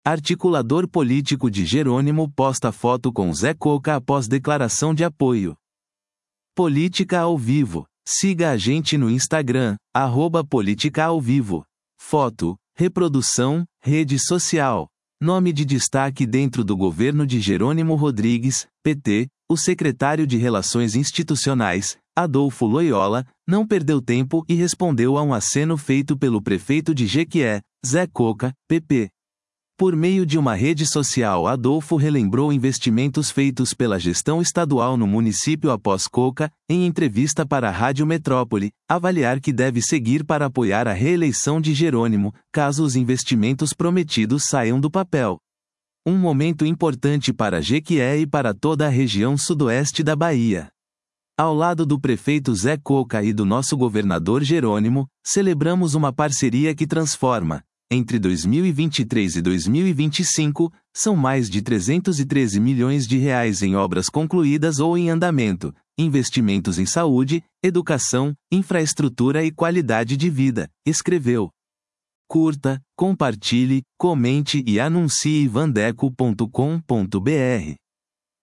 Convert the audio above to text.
Articulador político de Jerônimo posta foto com Zé Coca após declaração de apoio. Política ao vivo. Siga a gente no Instagram, @politicaauvivo. Foto, reprodução, rede social. Nome de destaque dentro do governo de Jerônimo Rodrigues, PT, o secretário de Relações Institucionais, Adolfo Loyola, não perdeu tempo e respondeu a um aceno feito pelo prefeito de Jequié, Zé Coca, PP. Por meio de uma rede social, Adolfo relembrou investimentos feitos pela gestão estadual no município após Coca, em entrevista para a Rádio Metrópole, avaliar que deve seguir para apoiar a reeleição de Jerônimo, caso os investimentos prometidos saiam do papel. Um momento importante para Jequié e para toda a região sudoeste da Bahia. Ao lado do prefeito Zé Coca e do nosso governador Jerônimo, celebramos uma parceria que transforma. Entre 2023 e 2025, são mais de 313 milhões de reais em obras concluídas ou em andamento, investimentos em saúde, educação, infraestrutura e qualidade de vida, escreveu. Curta, compartilhe, comente e anuncie vandeco.com.br.